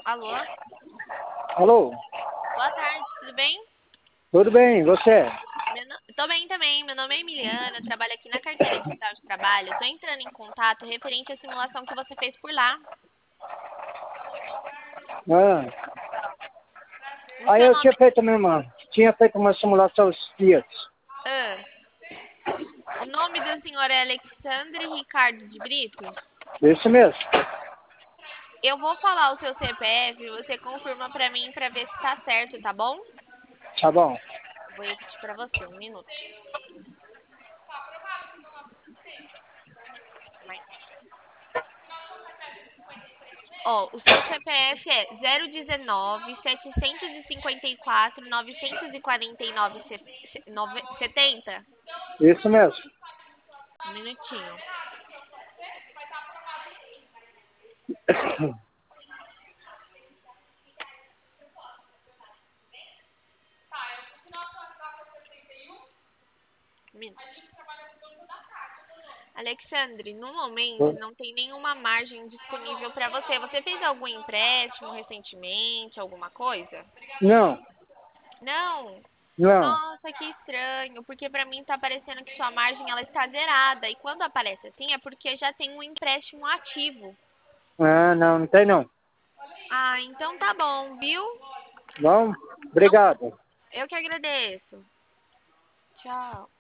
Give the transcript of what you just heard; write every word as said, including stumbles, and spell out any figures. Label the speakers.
Speaker 1: Alô?
Speaker 2: Alô?
Speaker 1: Boa tarde, tudo bem?
Speaker 2: Tudo bem, você?
Speaker 1: Meu no... Tô bem também, meu nome é Emiliana, eu trabalho aqui na carteira digital de trabalho. Eu tô entrando em contato referente à simulação que você fez por lá.
Speaker 2: Ah,
Speaker 1: O
Speaker 2: aí
Speaker 1: seu
Speaker 2: eu tinha
Speaker 1: nome...
Speaker 2: feito mesmo, tinha feito uma simulação esses dias.
Speaker 1: Ah, o nome do senhor é Alexandre Ricardo de Brito?
Speaker 2: Isso mesmo.
Speaker 1: Eu vou falar o seu C P F, você confirma pra mim pra ver se tá certo, tá bom?
Speaker 2: Tá bom.
Speaker 1: Vou repetir pra você, um minuto. Mais. Ó, o seu C P F é zero dezenove, setecentos e cinquenta e quatro, novecentos e quarenta e nove, setenta?
Speaker 2: Isso mesmo.
Speaker 1: Um minutinho. Um minuto. Alexandre, no momento não tem nenhuma margem disponível para você. Você fez algum empréstimo recentemente, alguma coisa?
Speaker 2: Não,
Speaker 1: Não?
Speaker 2: não.
Speaker 1: Nossa, que estranho, porque para mim tá parecendo que sua margem ela está zerada. E quando aparece assim é porque já tem um empréstimo ativo.
Speaker 2: Ah, não, não tem não.
Speaker 1: Ah, então tá bom, viu?
Speaker 2: Bom,
Speaker 1: Não,
Speaker 2: obrigado.
Speaker 1: eu que agradeço. Tchau.